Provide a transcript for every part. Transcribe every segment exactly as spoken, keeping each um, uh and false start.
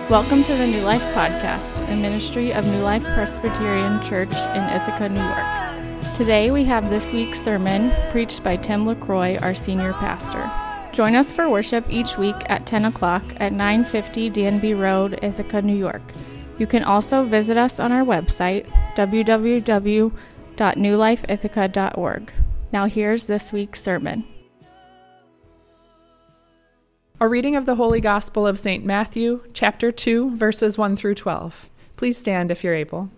Welcome to the New Life Podcast, a ministry of New Life Presbyterian Church in Ithaca, New York. Today we have this week's sermon preached by Tim LaCroix, our senior pastor. Join us for worship each week at ten o'clock at nine fifty D N B Road, Ithaca, New York. You can also visit us on our website, w w w dot new life ithaca dot org. Now here's this week's sermon. A reading of the Holy Gospel of Saint Matthew, chapter two, verses one through twelve. Please stand if you're able.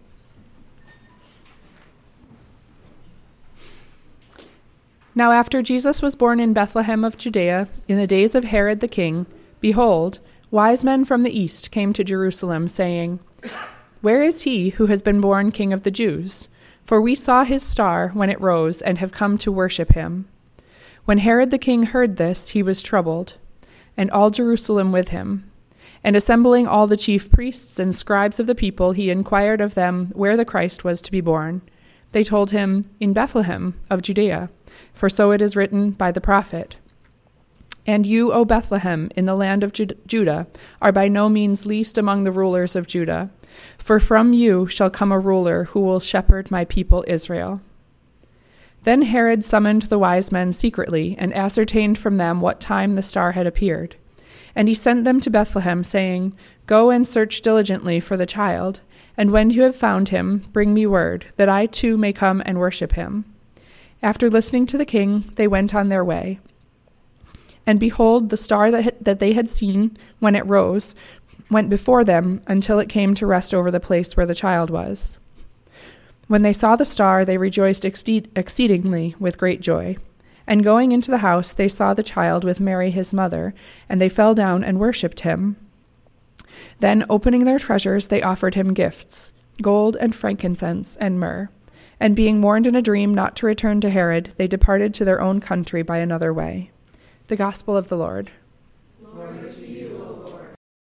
Now after Jesus was born in Bethlehem of Judea, in the days of Herod the king, behold, wise men from the east came to Jerusalem, saying, Where is he who has been born King of the Jews? For we saw his star when it rose, and have come to worship him. When Herod the king heard this, he was troubled, and all Jerusalem with him. And assembling all the chief priests and scribes of the people, he inquired of them where the Christ was to be born. They told him, In Bethlehem of Judea, for so it is written by the prophet. And you, O Bethlehem, in the land of Ju- Judah, are by no means least among the rulers of Judah, for from you shall come a ruler who will shepherd my people Israel. Then Herod summoned the wise men secretly, and ascertained from them what time the star had appeared. And he sent them to Bethlehem, saying, Go and search diligently for the child, and when you have found him, bring me word, that I too may come and worship him. After listening to the king, they went on their way. And behold, the star that, that they had seen when it rose went before them until it came to rest over the place where the child was. When they saw the star, they rejoiced exceed- exceedingly with great joy. And going into the house, they saw the child with Mary his mother, and they fell down and worshipped him. Then, opening their treasures, they offered him gifts, gold and frankincense and myrrh. And being warned in a dream not to return to Herod, they departed to their own country by another way. The Gospel of the Lord. Glory to you, O Lord.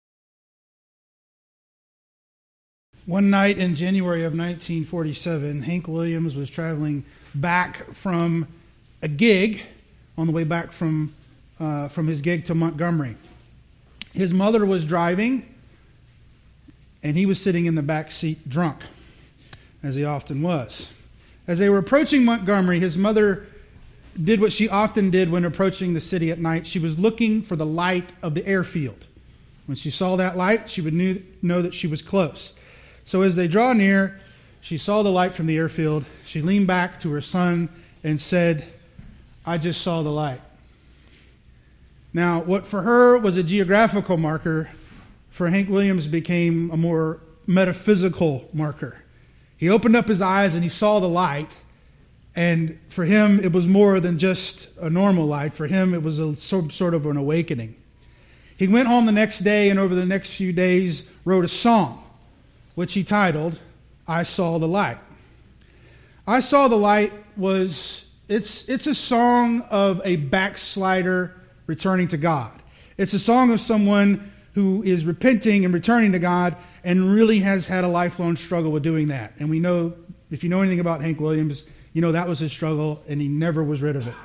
One night in January of nineteen forty-seven, Hank Williams was traveling back from a gig, on the way back from uh, from his gig to Montgomery. His mother was driving, and he was sitting in the back seat drunk, as he often was. As they were approaching Montgomery, his mother did what she often did when approaching the city at night. She was looking for the light of the airfield. When she saw that light, she would knew, know that she was close. So as they draw near, she saw the light from the airfield. She leaned back to her son and said, I just saw the light. Now, what for her was a geographical marker, for Hank Williams became a more metaphysical marker. He opened up his eyes and he saw the light, and for him it was more than just a normal light. For him it was a sort of an awakening. He went home the next day and over the next few days wrote a song, which he titled, I Saw the Light. I Saw the Light was, it's it's a song of a backslider returning to God. It's a song of someone who is repenting and returning to God and really has had a lifelong struggle with doing that. And we know, if you know anything about Hank Williams, you know that was his struggle and he never was rid of it.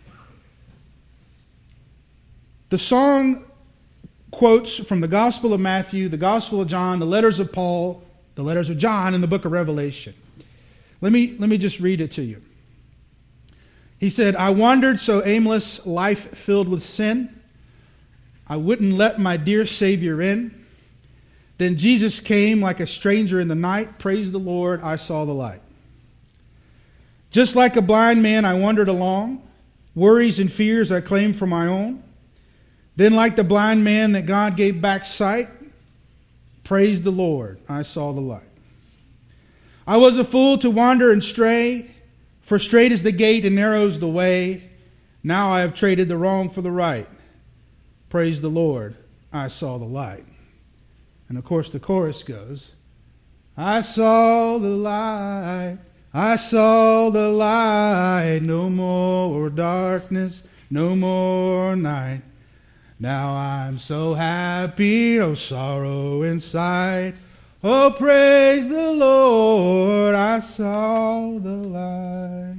The song quotes from the Gospel of Matthew, the Gospel of John, the letters of Paul, the letters of John, and the book of Revelation. Let me, let me just read it to you. He said, I wandered so aimless, life filled with sin. I wouldn't let my dear Savior in. Then Jesus came like a stranger in the night. Praise the Lord, I saw the light. Just like a blind man, I wandered along. Worries and fears I claimed for my own. Then like the blind man that God gave back sight, praise the Lord, I saw the light. I was a fool to wander and stray, for straight is the gate and narrow's the way. Now I have traded the wrong for the right. Praise the Lord, I saw the light. And of course the chorus goes, I saw the light, I saw the light, no more darkness, no more night. Now I'm so happy, no sorrow inside. Oh, praise the Lord, I saw the light.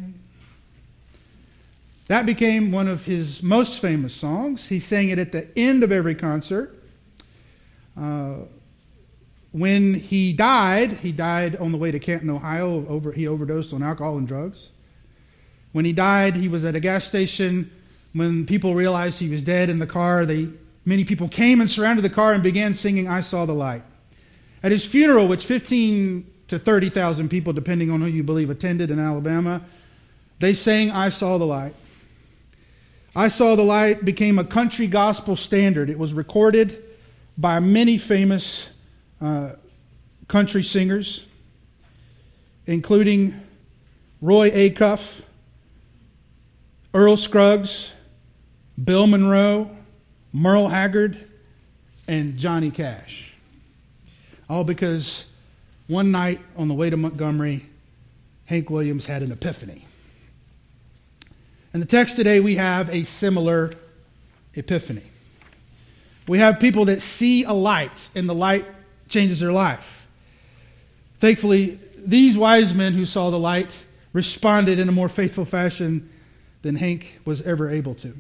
That became one of his most famous songs. He sang it at the end of every concert. Uh, when he died, he died on the way to Canton, Ohio. Over, he overdosed on alcohol and drugs. When he died, he was at a gas station. When people realized he was dead in the car, they, many people came and surrounded the car and began singing, "I Saw the Light." At his funeral, which fifteen to thirty thousand people, depending on who you believe, attended in Alabama, they sang, "I Saw the Light." "I Saw the Light" became a country gospel standard. It was recorded by many famous uh, country singers, including Roy Acuff, Earl Scruggs, Bill Monroe, Merle Haggard, and Johnny Cash. All because one night on the way to Montgomery, Hank Williams had an epiphany. In the text today, we have a similar epiphany. We have people that see a light, and the light changes their life. Thankfully, these wise men who saw the light responded in a more faithful fashion than Hank was ever able to.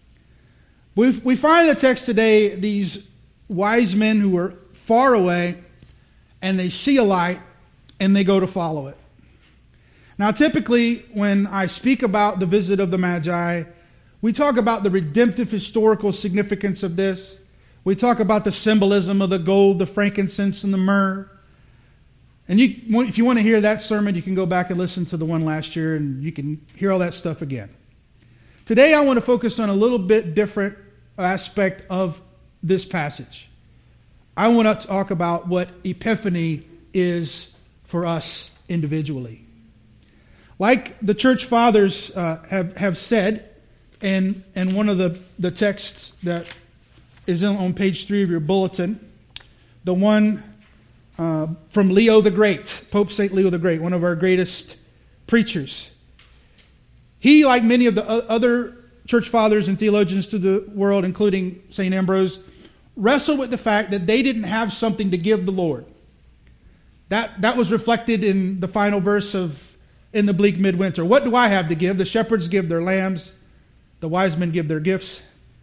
We we find in the text today these wise men who were far away, and they see a light, and they go to follow it. Now, typically, when I speak about the visit of the Magi, we talk about the redemptive historical significance of this. We talk about the symbolism of the gold, the frankincense, and the myrrh. And you, if you want to hear that sermon, you can go back and listen to the one last year, and you can hear all that stuff again. Today, I want to focus on a little bit different aspect of this passage. I want to talk about what Epiphany is for us individually. Like the church fathers uh, have, have said, and, and one of the, the texts that is in, on page three of your bulletin, the one uh, from Leo the Great, Pope Saint Leo the Great, one of our greatest preachers. He, like many of the other church fathers and theologians to the world, including Saint Ambrose, wrestled with the fact that they didn't have something to give the Lord. That, that was reflected in the final verse of "In the Bleak Midwinter." What do I have to give? The shepherds give their lambs. The wise men give their gifts.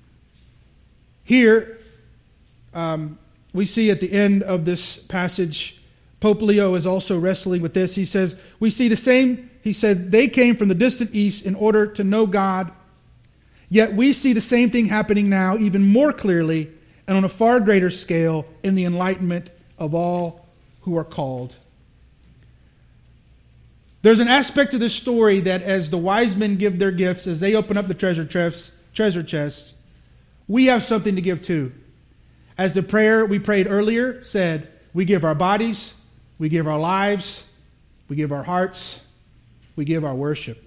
Here, um, we see at the end of this passage, Pope Leo is also wrestling with this. He says, we see the same, he said, they came from the distant east in order to know God. Yet we see the same thing happening now, even more clearly and on a far greater scale, in the enlightenment of all who are called. There's an aspect to this story that as the wise men give their gifts, as they open up the treasure chests, treasure chests, we have something to give too. As the prayer we prayed earlier said, we give our bodies, we give our lives, we give our hearts, we give our worship.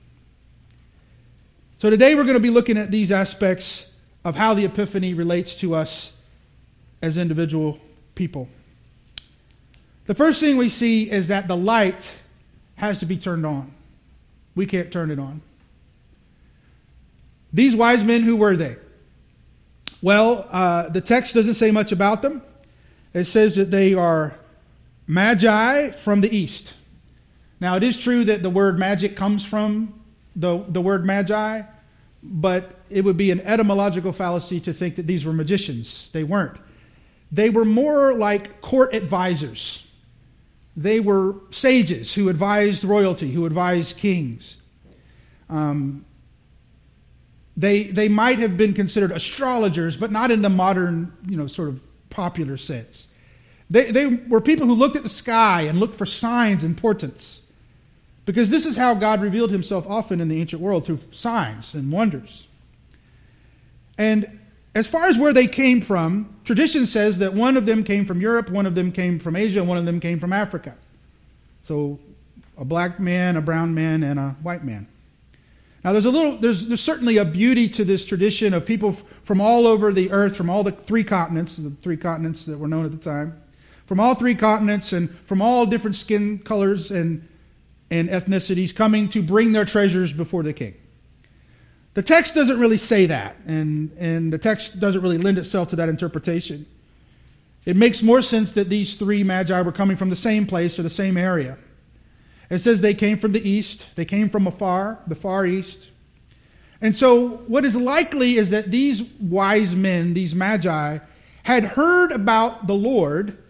So today we're going to be looking at these aspects of how the Epiphany relates to us as individual people. The first thing we see is that the light has to be turned on. We can't turn it on. These wise men, who were they? Well, uh, the text doesn't say much about them. It says that they are magi from the east. Now, it is true that the word magic comes from the, the word magi, but it would be an etymological fallacy to think that these were magicians. They weren't. They were more like court advisors. They were sages who advised royalty, who advised kings. Um, they they might have been considered astrologers, but not in the modern, you know, sort of popular sense. They they were people who looked at the sky and looked for signs and portents, because this is how God revealed himself often in the ancient world, through signs and wonders. And as far as where they came from, tradition says that one of them came from Europe, one of them came from Asia, and one of them came from Africa. So a black man, a brown man, and a white man. Now there's a little, there's, there's certainly a beauty to this tradition of people from all over the earth, from all the three continents, the three continents that were known at the time, from all three continents and from all different skin colors and, and ethnicities, coming to bring their treasures before the king. The text doesn't really say that, and, and the text doesn't really lend itself to that interpretation. It makes more sense that these three magi were coming from the same place or the same area. It says they came from the east, they came from afar, the far east. And so what is likely is that these wise men, these magi, had heard about the Lord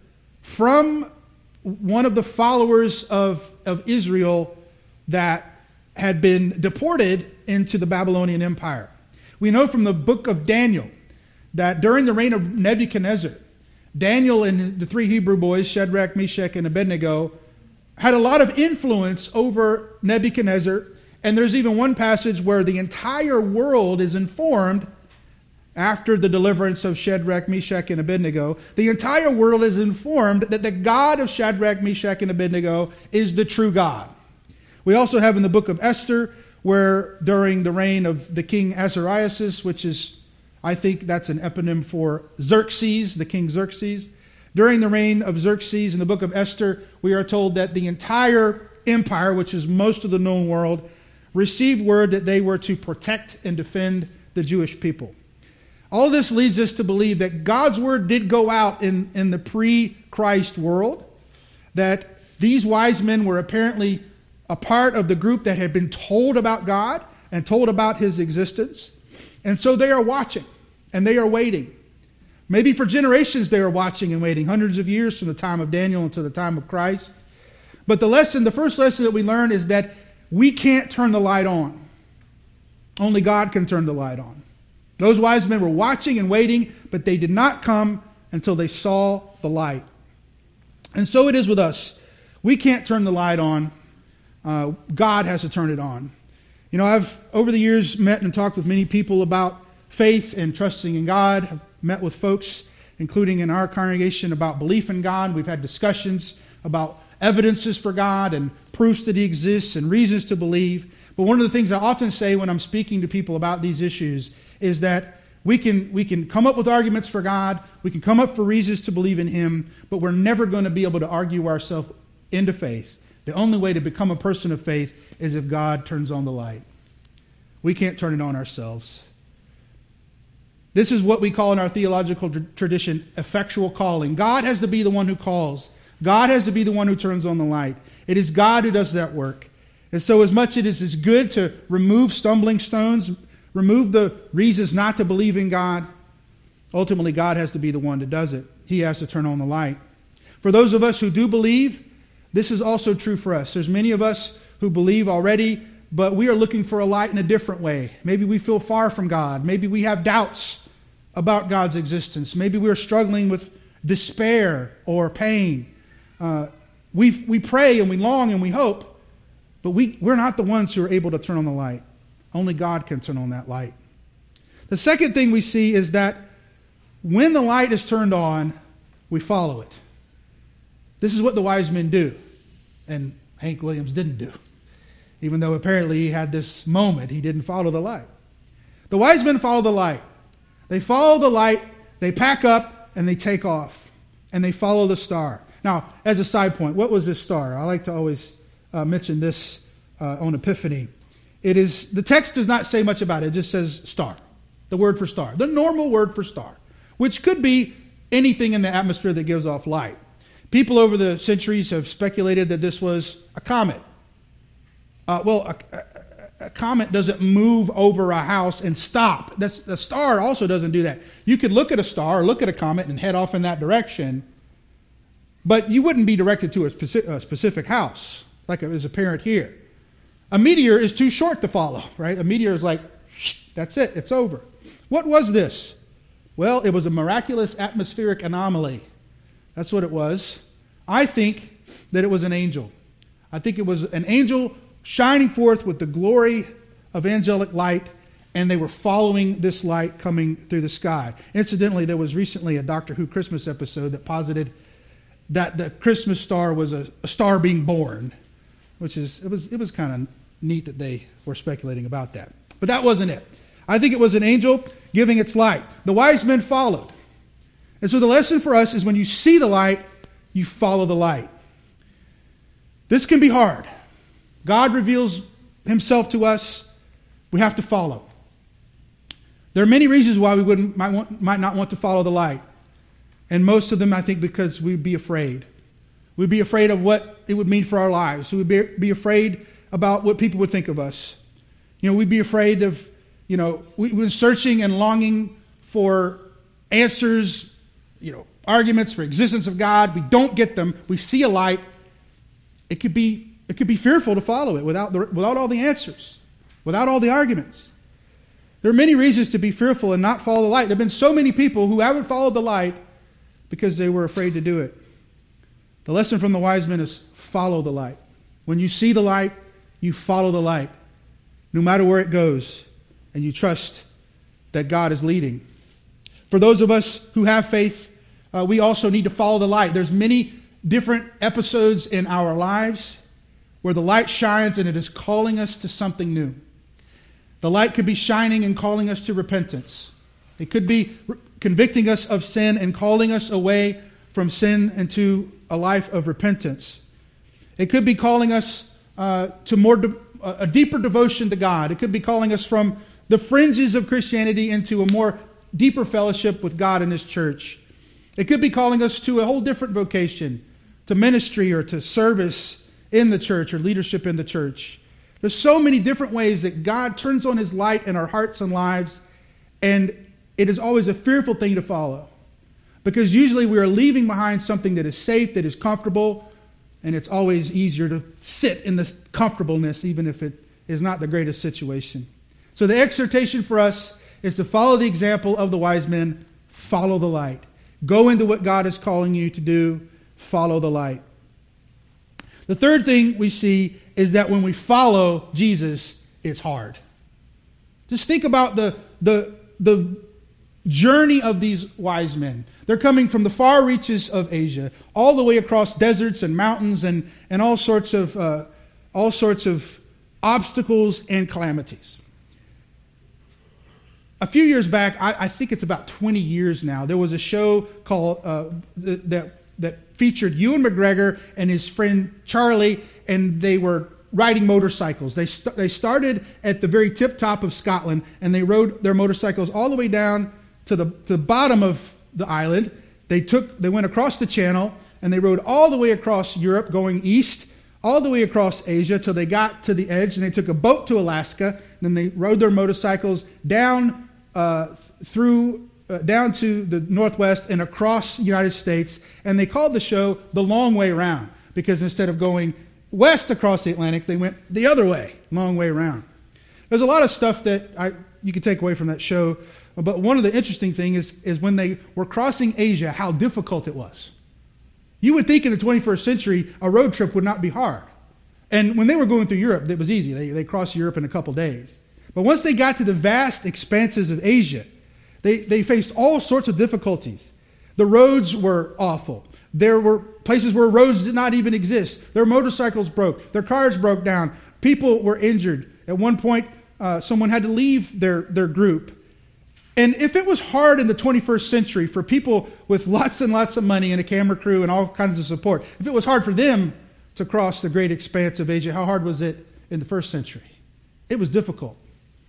from one of the followers of, of Israel that had been deported into the Babylonian Empire. We know from the book of Daniel that during the reign of Nebuchadnezzar, Daniel and the three Hebrew boys, Shadrach, Meshach, and Abednego, had a lot of influence over Nebuchadnezzar. And there's even one passage where the entire world is informed after the deliverance of Shadrach, Meshach, and Abednego. The entire world is informed that the God of Shadrach, Meshach, and Abednego is the true God. We also have in the book of Esther, where during the reign of the king Ahasuerus, which is, I think that's an eponym for Xerxes, the king Xerxes. During the reign of Xerxes in the book of Esther, we are told that the entire empire, which is most of the known world, received word that they were to protect and defend the Jewish people. All this leads us to believe that God's word did go out in, in the pre-Christ world, that these wise men were apparently a part of the group that had been told about God and told about his existence. And so they are watching and they are waiting. Maybe for generations they are watching and waiting, hundreds of years from the time of Daniel until the time of Christ. But the lesson, the first lesson that we learn is that we can't turn the light on. Only God can turn the light on. Those wise men were watching and waiting, but they did not come until they saw the light. And so it is with us. We can't turn the light on. Uh, God has to turn it on. You know, I've over the years met and talked with many people about faith and trusting in God. I've met with folks, including in our congregation, about belief in God. We've had discussions about evidences for God and proofs that he exists and reasons to believe. But one of the things I often say when I'm speaking to people about these issues is that we can we can come up with arguments for God, we can come up for reasons to believe in him, but we're never going to be able to argue ourselves into faith. The only way to become a person of faith is if God turns on the light. We can't turn it on ourselves. This is what we call in our theological tr- tradition effectual calling. God has to be the one who calls. God has to be the one who turns on the light. It is God who does that work. And so as much as it is good to remove stumbling stones, remove the reasons not to believe in God, ultimately God has to be the one that does it. He has to turn on the light. For those of us who do believe, this is also true for us. There's many of us who believe already, but we are looking for a light in a different way. Maybe we feel far from God. Maybe we have doubts about God's existence. Maybe we're struggling with despair or pain. Uh, we we pray and we long and we hope, but we, we're not the ones who are able to turn on the light. Only God can turn on that light. The second thing we see is that when the light is turned on, we follow it. This is what the wise men do, and Hank Williams didn't do. Even though apparently he had this moment, he didn't follow the light. The wise men follow the light. They follow the light, they pack up, and they take off. And they follow the star. Now, as a side point, what was this star? I like to always uh, mention this uh, on Epiphany. It is, the text does not say much about it. It just says star, the word for star, the normal word for star, which could be anything in the atmosphere that gives off light. People over the centuries have speculated that this was a comet. Uh, well, a, a, a comet doesn't move over a house and stop. That's, the star also doesn't do that. You could look at a star or look at a comet and head off in that direction, but you wouldn't be directed to a specific, a specific house, like is apparent here. A meteor is too short to follow, right? A meteor is like, that's it, it's over. What was this? Well, it was a miraculous atmospheric anomaly. That's what it was. I think that it was an angel. I think it was an angel shining forth with the glory of angelic light, and they were following this light coming through the sky. Incidentally, there was recently a Doctor Who Christmas episode that posited that the Christmas star was a, a star being born, which is, it was, it was kind of neat that they were speculating about that. But that wasn't it. I think it was an angel giving its light. The wise men followed. And so the lesson for us is when you see the light, you follow the light. This can be hard. God reveals himself to us. We have to follow. There are many reasons why we wouldn't, might, want, might not want to follow the light. And most of them, I think, because we'd be afraid. We'd be afraid of what it would mean for our lives. We'd be, be afraid about what people would think of us. You know, we'd be afraid of, you know, we, we're searching and longing for answers you know, arguments for existence of God. We don't get them. We see a light. It could be, it could be fearful to follow it without the, without all the answers, without all the arguments. There are many reasons to be fearful and not follow the light. There have been so many people who haven't followed the light because they were afraid to do it. The lesson from the wise men is follow the light. When you see the light, you follow the light, no matter where it goes, and you trust that God is leading. For those of us who have faith, uh, we also need to follow the light. There's many different episodes in our lives where the light shines and it is calling us to something new. The light could be shining and calling us to repentance. It could be re- convicting us of sin and calling us away from sin into a life of repentance. It could be calling us uh, to more de- a deeper devotion to God. It could be calling us from the fringes of Christianity into a more deeper fellowship with God and His church. It could be calling us to a whole different vocation, to ministry or to service in the church or leadership in the church. There's so many different ways that God turns on His light in our hearts and lives, and it is always a fearful thing to follow. Because usually we are leaving behind something that is safe, that is comfortable, and it's always easier to sit in this comfortableness even if it is not the greatest situation. So the exhortation for us is to follow the example of the wise men, follow the light. Go into what God is calling you to do, follow the light. The third thing we see is that when we follow Jesus, it's hard. Just think about the, the, the journey of these wise men. They're coming from the far reaches of Asia, all the way across deserts and mountains and, and all sorts of uh, all sorts of obstacles and calamities. A few years back, I, I think it's about twenty years now, there was a show called uh, th- that that featured Ewan McGregor and his friend Charlie, and they were riding motorcycles. They st- they started at the very tip top of Scotland, and they rode their motorcycles all the way down to the to the bottom of the island. They took they went across the channel, and they rode all the way across Europe, going east, all the way across Asia till they got to the edge, and they took a boat to Alaska. And then they rode their motorcycles down uh, through uh, down to the northwest and across the United States. And they called the show The Long Way Round, because instead of going west across the Atlantic, they went the other way, long way around. There's a lot of stuff that I, you can take away from that show, but one of the interesting things is, is when they were crossing Asia, how difficult it was. You would think in the twenty-first century, a road trip would not be hard. And when they were going through Europe, it was easy. They, they crossed Europe in a couple days. But once they got to the vast expanses of Asia, they, they faced all sorts of difficulties. The roads were awful. There were places where roads did not even exist. Their motorcycles broke. Their cars broke down. People were injured. At one point, uh, someone had to leave their, their group. And if it was hard in the twenty-first century for people with lots and lots of money and a camera crew and all kinds of support, if it was hard for them to cross the great expanse of Asia, how hard was it in the first century? It was difficult.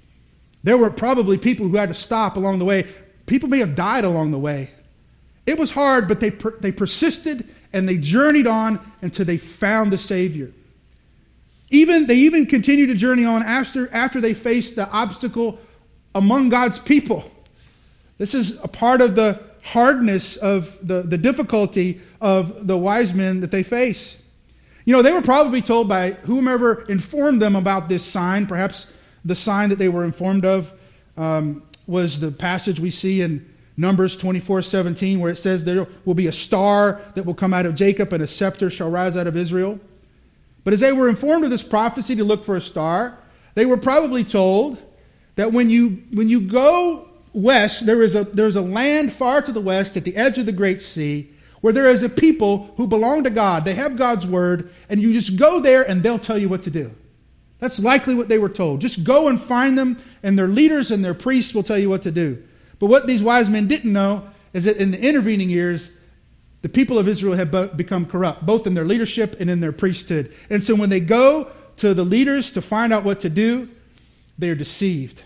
There were probably people who had to stop along the way. People may have died along the way. It was hard, but they per- they persisted and they journeyed on until they found the Savior. Even they even continued to journey on after, after they faced the obstacle among God's people. This is a part of the hardness of the, the difficulty of the wise men that they face. You know, they were probably told by whomever informed them about this sign. Perhaps the sign that they were informed of um, was the passage we see in Numbers twenty-four seventeen, where it says there will be a star that will come out of Jacob and a scepter shall rise out of Israel. But as they were informed of this prophecy to look for a star, they were probably told that when you when you go west, there is a there's a land far to the west at the edge of the Great Sea where there is a people who belong to God. They have God's word, and you just go there and they'll tell you what to do. That's likely what they were told. Just go and find them, and their leaders and their priests will tell you what to do. But what these wise men didn't know is that in the intervening years, the people of Israel have become corrupt, both in their leadership and in their priesthood. And so when they go to the leaders to find out what to do, they are deceived.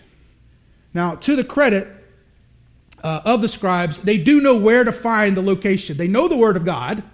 Now, to the credit uh, of the scribes, they do know where to find the location. They know the word of God,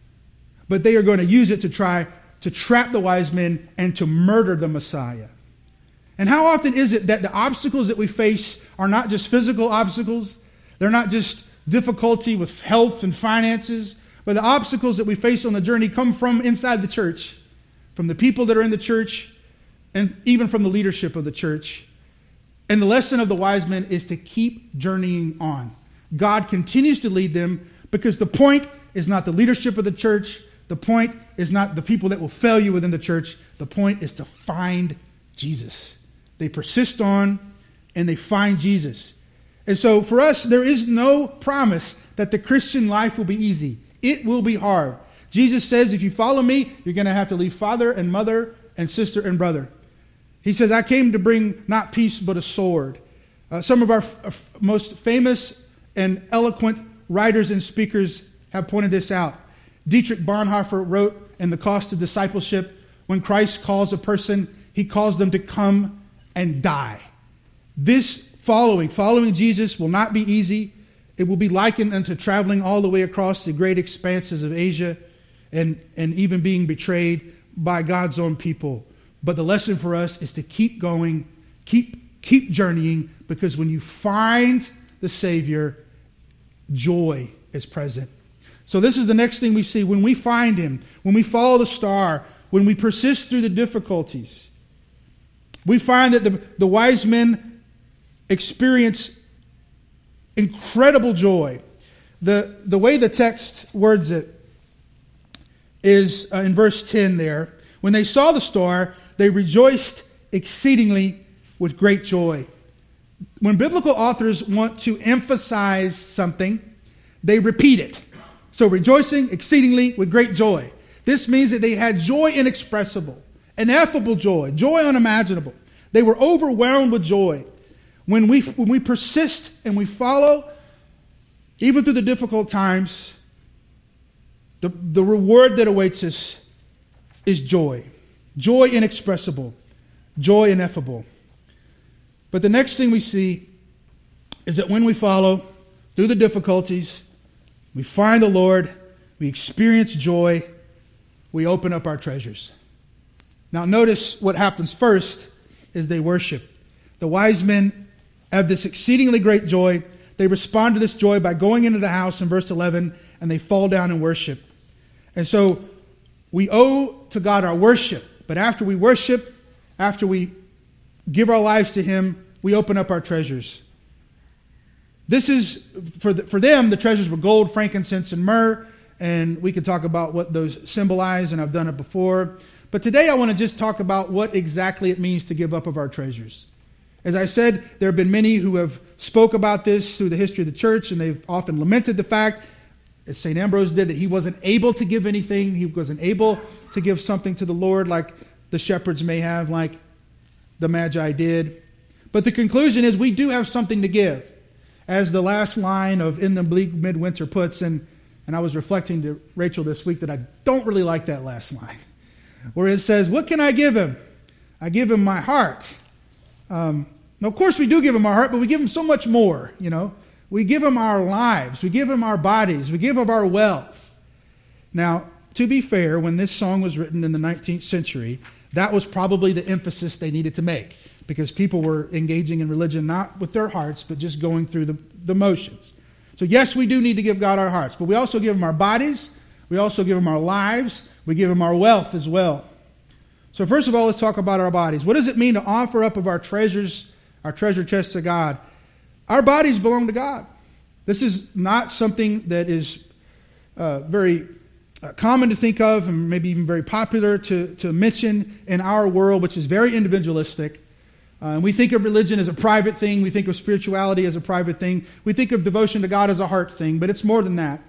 but they are going to use it to try to trap the wise men and to murder the Messiah. And how often is it that the obstacles that we face are not just physical obstacles? They're not just difficulty with health and finances, but the obstacles that we face on the journey come from inside the church, from the people that are in the church, and even from the leadership of the church. And the lesson of the wise men is to keep journeying on. God continues to lead them because the point is not the leadership of the church. The point is not the people that will fail you within the church. The point is to find Jesus. They persist on and they find Jesus. And so for us, there is no promise that the Christian life will be easy. It will be hard. Jesus says, if you follow me, you're going to have to leave father and mother and sister and brother. He says, I came to bring not peace, but a sword. Uh, some of our f- most famous and eloquent writers and speakers have pointed this out. Dietrich Bonhoeffer wrote in The Cost of Discipleship, when Christ calls a person, he calls them to come and die. This following, following Jesus will not be easy. It will be likened unto traveling all the way across the great expanses of Asia and, and even being betrayed by God's own people. But the lesson for us is to keep going, keep, keep journeying, because when you find the Savior, joy is present. So this is the next thing we see. When we find him, when we follow the star, when we persist through the difficulties, we find that the, the wise men experience incredible joy. The, the way the text words it is uh, in verse ten there. When they saw the star, they rejoiced exceedingly with great joy. When biblical authors want to emphasize something, they repeat it. So rejoicing exceedingly with great joy. This means that they had joy inexpressible, ineffable joy, joy unimaginable. They were overwhelmed with joy. When we, when we persist and we follow, even through the difficult times, the, the reward that awaits us is joy. Joy inexpressible. Joy ineffable. But the next thing we see is that when we follow through the difficulties, we find the Lord, we experience joy, we open up our treasures. Now notice what happens first is they worship. The wise men have this exceedingly great joy. They respond to this joy by going into the house in verse eleven, and they fall down and worship. And so we owe to God our worship. But after we worship, after we give our lives to him, we open up our treasures. This is, for the, for them, the treasures were gold, frankincense, and myrrh. And we could talk about what those symbolize, and I've done it before. But today I want to just talk about what exactly it means to give up of our treasures. As I said, there have been many who have spoke about this through the history of the church, and they've often lamented the fact, as Saint Ambrose did, that he wasn't able to give anything. He wasn't able to give something to the Lord like the shepherds may have, like the Magi did. But the conclusion is we do have something to give. As the last line of In the Bleak Midwinter puts, and, and I was reflecting to Rachel this week that I don't really like that last line, where it says, what can I give him? I give him my heart. Um, now, of course, we do give him our heart, but we give him so much more, you know. We give him our lives. We give him our bodies. We give him our wealth. Now, to be fair, when this song was written in the nineteenth century, that was probably the emphasis they needed to make, because people were engaging in religion not with their hearts, but just going through the, the motions. So yes, we do need to give God our hearts, but we also give him our bodies. We also give him our lives. We give him our wealth as well. So first of all, let's talk about our bodies. What does it mean to offer up of our treasures, our treasure chests to God? Our bodies belong to God. This is not something that is uh, very uh, common to think of, and maybe even very popular to, to mention in our world, which is very individualistic. Uh, and we think of religion as a private thing. We think of spirituality as a private thing. We think of devotion to God as a heart thing, but it's more than that.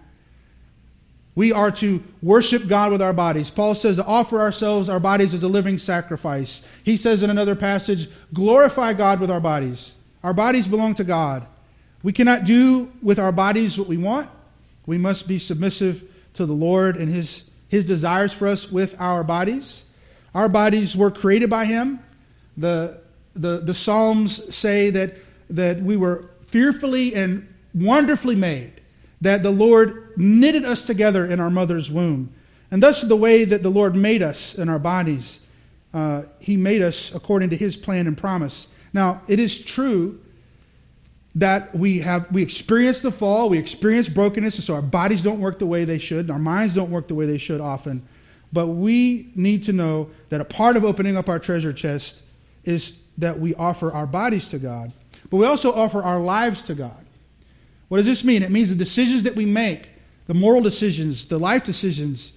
We are to worship God with our bodies. Paul says to offer ourselves, our bodies, as a living sacrifice. He says in another passage, glorify God with our bodies. Our bodies belong to God. We cannot do with our bodies what we want. We must be submissive to the Lord and His, His desires for us with our bodies. Our bodies were created by Him. The, the, the Psalms say that, that we were fearfully and wonderfully made, that the Lord knitted us together in our mother's womb. And thus the way that the Lord made us in our bodies, uh, He made us according to His plan and promise. Now, it is true that we have we experience the fall, we experience brokenness, and so our bodies don't work the way they should, and our minds don't work the way they should often. But we need to know that a part of opening up our treasure chest is that we offer our bodies to God. But we also offer our lives to God. What does this mean? It means the decisions that we make, the moral decisions, the life decisions,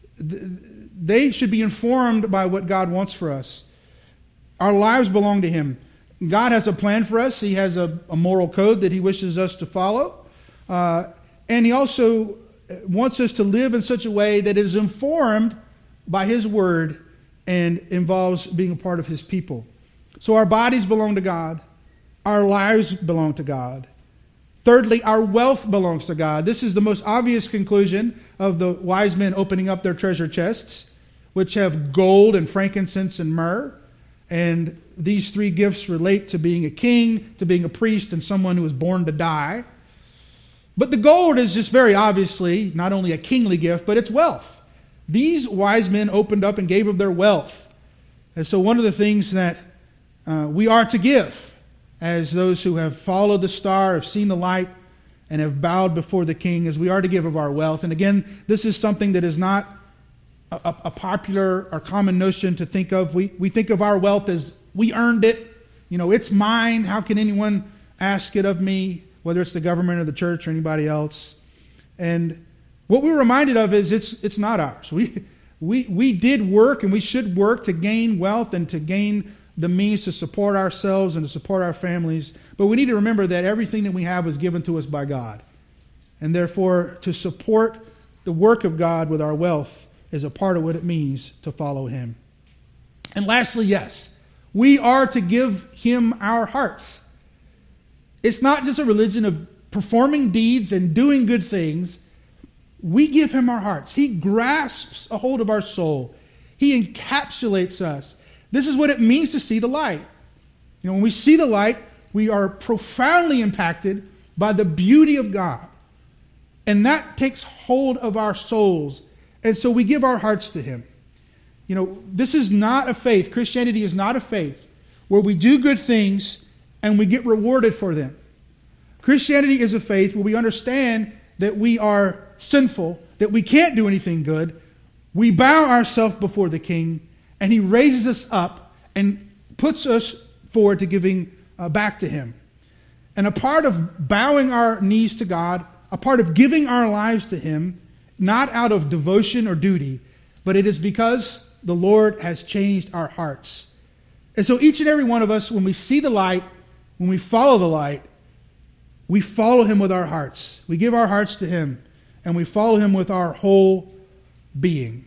they should be informed by what God wants for us. Our lives belong to Him. God has a plan for us. He has a, a moral code that He wishes us to follow. Uh, and He also wants us to live in such a way that it is informed by His Word and involves being a part of His people. So our bodies belong to God. Our lives belong to God. Thirdly, our wealth belongs to God. This is the most obvious conclusion of the wise men opening up their treasure chests, which have gold and frankincense and myrrh. And these three gifts relate to being a king, to being a priest, and someone who was born to die. But the gold is just very obviously not only a kingly gift, but it's wealth. These wise men opened up and gave of their wealth. And so one of the things that uh, we are to give as those who have followed the star, have seen the light, and have bowed before the King, as we are to give of our wealth. And again, this is something that is not a, a popular or common notion to think of. We, we think of our wealth as we earned it. You know, it's mine. How can anyone ask it of me, whether it's the government or the church or anybody else? And what we're reminded of is it's it's not ours. We we we did work, and we should work to gain wealth and to gain the means to support ourselves and to support our families. But we need to remember that everything that we have was given to us by God. And therefore, to support the work of God with our wealth is a part of what it means to follow Him. And lastly, yes, we are to give Him our hearts. It's not just a religion of performing deeds and doing good things. We give Him our hearts. He grasps a hold of our soul. He encapsulates us. This is what it means to see the light. You know, when we see the light, we are profoundly impacted by the beauty of God. And that takes hold of our souls. And so we give our hearts to Him. You know, this is not a faith. Christianity is not a faith where we do good things and we get rewarded for them. Christianity is a faith where we understand that we are sinful, that we can't do anything good. We bow ourselves before the King, and He raises us up and puts us forward to giving uh, back to Him. And a part of bowing our knees to God, a part of giving our lives to Him, not out of devotion or duty, but it is because the Lord has changed our hearts. And so each and every one of us, when we see the light, when we follow the light, we follow Him with our hearts. We give our hearts to Him, and we follow Him with our whole being.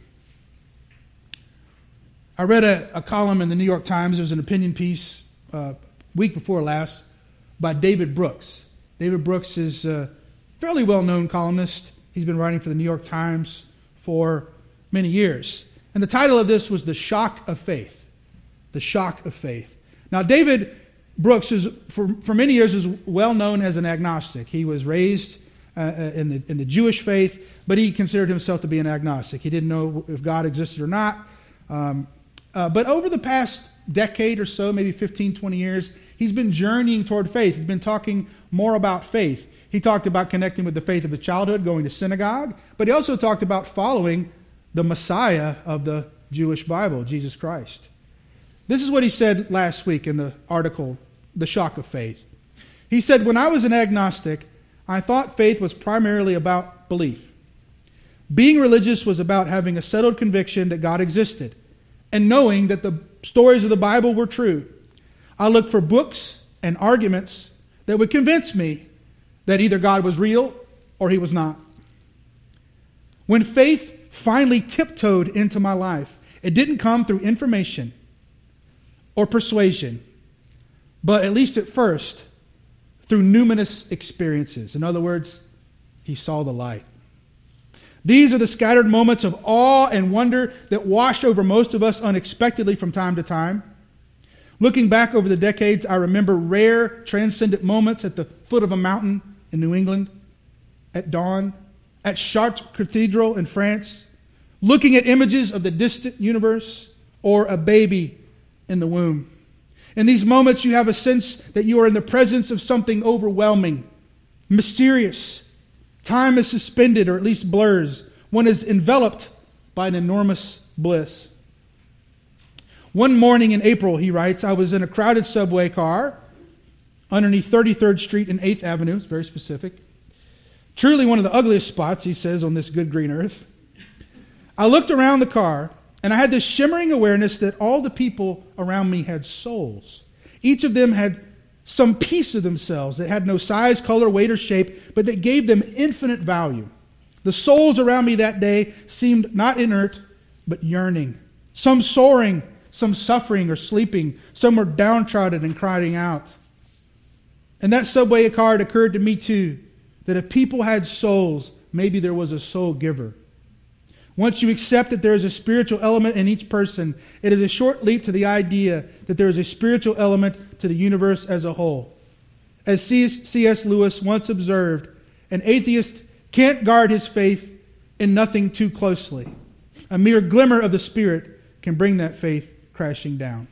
I read a, a column in the New York Times. There was an opinion piece uh, week before last by David Brooks. David Brooks is a fairly well-known columnist. He's been writing for the New York Times for many years. And the title of this was The Shock of Faith. The Shock of Faith. Now, David Brooks is, for, for many years, is well known as an agnostic. He was raised uh, in the in the Jewish faith, but he considered himself to be an agnostic. He didn't know if God existed or not. Um, uh, but over the past decade or so, maybe fifteen, twenty years, he's been journeying toward faith. He's been talking more about faith. He talked about connecting with the faith of his childhood, going to synagogue, but he also talked about following the Messiah of the Jewish Bible, Jesus Christ. This is what he said last week in the article, The Shock of Faith. He said, "When I was an agnostic, I thought faith was primarily about belief. Being religious was about having a settled conviction that God existed and knowing that the stories of the Bible were true. I looked for books and arguments that would convince me that either God was real or He was not. When faith finally tiptoed into my life, it didn't come through information or persuasion, but at least at first, through numinous experiences." In other words, he saw the light. "These are the scattered moments of awe and wonder that wash over most of us unexpectedly from time to time. Looking back over the decades, I remember rare, transcendent moments at the foot of a mountain in New England, at dawn, at Chartres Cathedral in France, looking at images of the distant universe, or a baby in the womb. In these moments, you have a sense that you are in the presence of something overwhelming, mysterious. Time is suspended, or at least blurs. One is enveloped by an enormous bliss. One morning in April, he writes, I was in a crowded subway car underneath thirty-third Street and eighth Avenue. It's very specific. Truly one of the ugliest spots, he says, on this good green earth. I looked around the car, and I had this shimmering awareness that all the people around me had souls. Each of them had some piece of themselves that had no size, color, weight, or shape, but that gave them infinite value. The souls around me that day seemed not inert, but yearning. Some soaring, some suffering or sleeping. Some were downtrodden and crying out. And that subway car, it occurred to me too, that if people had souls, maybe there was a soul giver. Once you accept that there is a spiritual element in each person, it is a short leap to the idea that there is a spiritual element to the universe as a whole. As C S Lewis once observed, an atheist can't guard his faith in nothing too closely. A mere glimmer of the Spirit can bring that faith crashing down.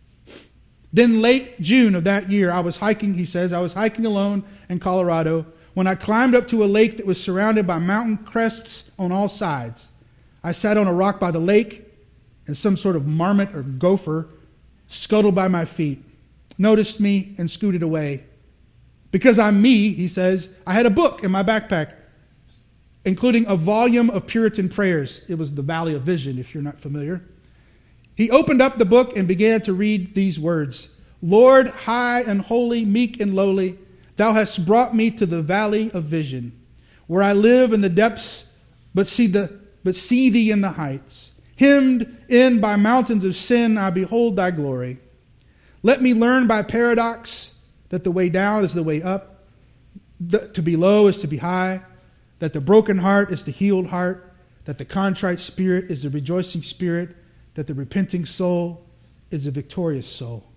Then late June of that year, I was hiking, he says, I was hiking alone in Colorado when I climbed up to a lake that was surrounded by mountain crests on all sides. I sat on a rock by the lake, and some sort of marmot or gopher scuttled by my feet, noticed me, and scooted away. Because I'm me, he says, I had a book in my backpack, including a volume of Puritan prayers. It was the Valley of Vision, if you're not familiar. He opened up the book and began to read these words. Lord, high and holy, meek and lowly, thou hast brought me to the valley of vision, where I live in the depths, but see the but see thee in the heights. Hemmed in by mountains of sin, I behold thy glory. Let me learn by paradox that the way down is the way up, that to be low is to be high, that the broken heart is the healed heart, that the contrite spirit is the rejoicing spirit, that the repenting soul is the victorious soul.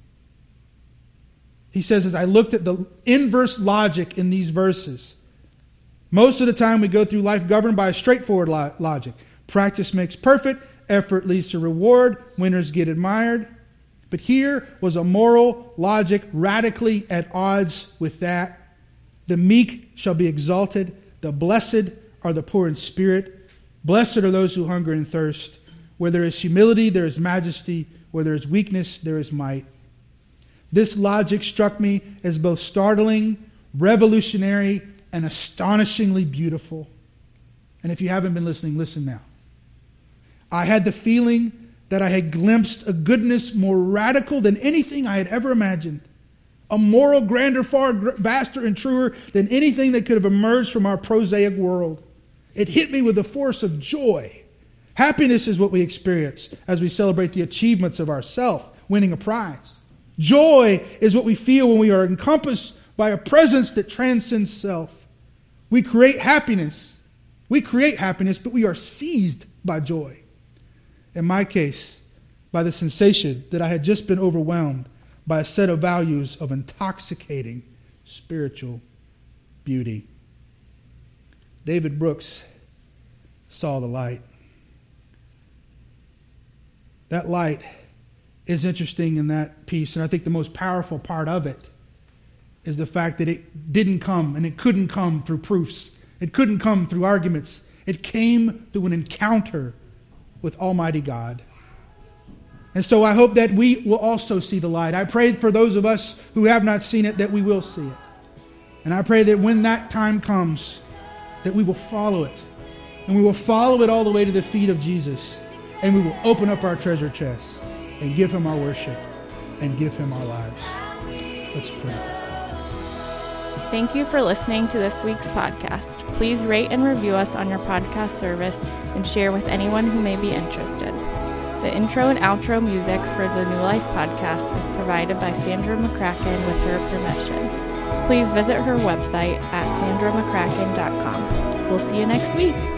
He says, as I looked at the inverse logic in these verses, most of the time we go through life governed by a straightforward lo- logic. Practice makes perfect, effort leads to reward, winners get admired. But here was a moral logic radically at odds with that. The meek shall be exalted, the blessed are the poor in spirit, blessed are those who hunger and thirst. Where there is humility, there is majesty, where there is weakness, there is might. This logic struck me as both startling, revolutionary, and astonishingly beautiful. And if you haven't been listening, listen now. I had the feeling that I had glimpsed a goodness more radical than anything I had ever imagined. A moral grander, far vaster and truer than anything that could have emerged from our prosaic world. It hit me with the force of joy. Happiness is what we experience as we celebrate the achievements of ourself, winning a prize. Joy is what we feel when we are encompassed by a presence that transcends self. We create happiness. We create happiness, but we are seized by joy. In my case, by the sensation that I had just been overwhelmed by a set of values of intoxicating spiritual beauty. David Brooks saw the light. That light is interesting in that piece, and I think the most powerful part of it is the fact that it didn't come and it couldn't come through proofs. It couldn't come through arguments. It came through an encounter with Almighty God. And so I hope that we will also see the light. I pray for those of us who have not seen it that we will see it. And I pray that when that time comes, that we will follow it. And we will follow it all the way to the feet of Jesus. And we will open up our treasure chests and give him our worship and give him our lives. Let's pray. Thank you for listening to this week's podcast. Please rate and review us on your podcast service and share with anyone who may be interested. The intro and outro music for the New Life podcast is provided by Sandra McCracken with her permission. Please visit her website at sandra mccracken dot com. We'll see you next week.